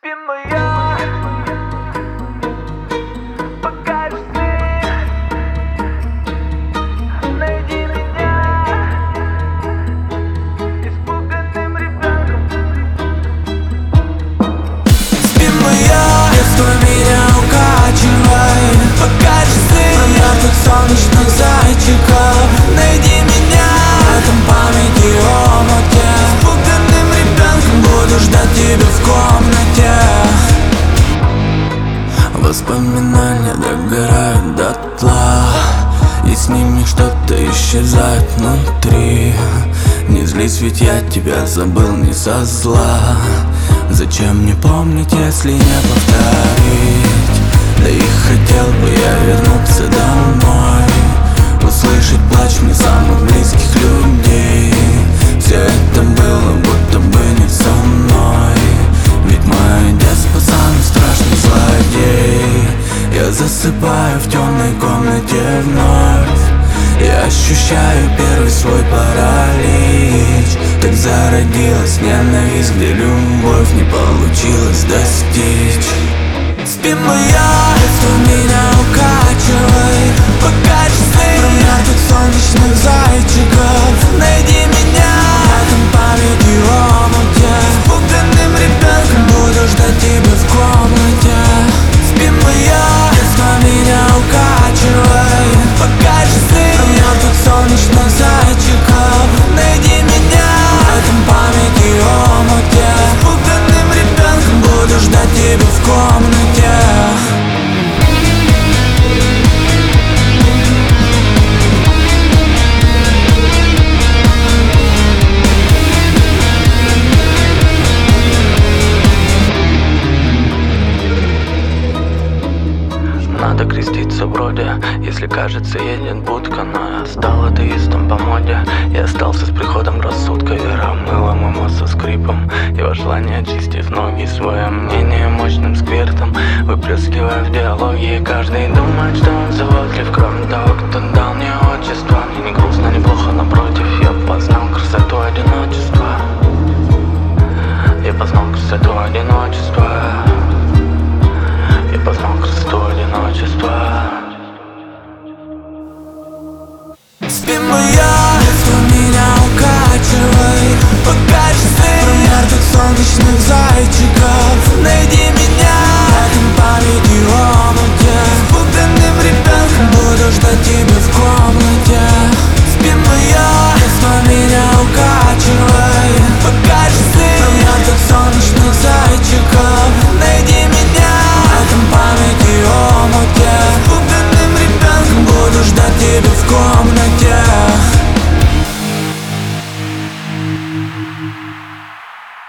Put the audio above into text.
Спи моя, покажешь сны, найди меня испуганным ребенком. Спи моя, детство меня укачивай, покажешь сны мертвых солнечных зайчиков. Найди меня в этом памяти омуте, испуганным ребенком буду ждать тебя в комнате. Воспоминания догорают дотла, и с ними что-то исчезает внутри. Не злись, ведь я тебя забыл не со зла. Зачем мне помнить, если не повторить? Да и хотел бы я вернуться домой, услышать плач мне самых близких людей. Все это было будто бы не со мной, ведь мой отец самый страшный злодей. Я засыпаю в темной комнате вновь, я ощущаю первый свой паралич. Так зародилась ненависть, где любовь не получилось достичь. Спи моя, детство меня укачивай, покажешь сны про мертвых солнечных зайчиков. Найди меня в этом памяти омуте, испуганным ребенком буду ждать тебя в комнате. Спи моя, детство меня укачивай, покажешь сны про мертвых солнечных зайчиков. Найди меня в этом памяти омуте, испуганным ребенком буду ждать тебя в комнате. Надо креститься вроде, если кажется едет будка. Но я стал атеистом по моде, я остался с приходом рассудка. Вера мыла мой мозг со скрипом, его желание очистив ноги, свое мнение мощным сквертом выплескивая в диалоге. И каждый думает, что он заботлив, кроме того, кто дал мне отчество. Мне не грустно, не плохо, напротив, я познал красоту одиночества. Я познал красоту одиночества.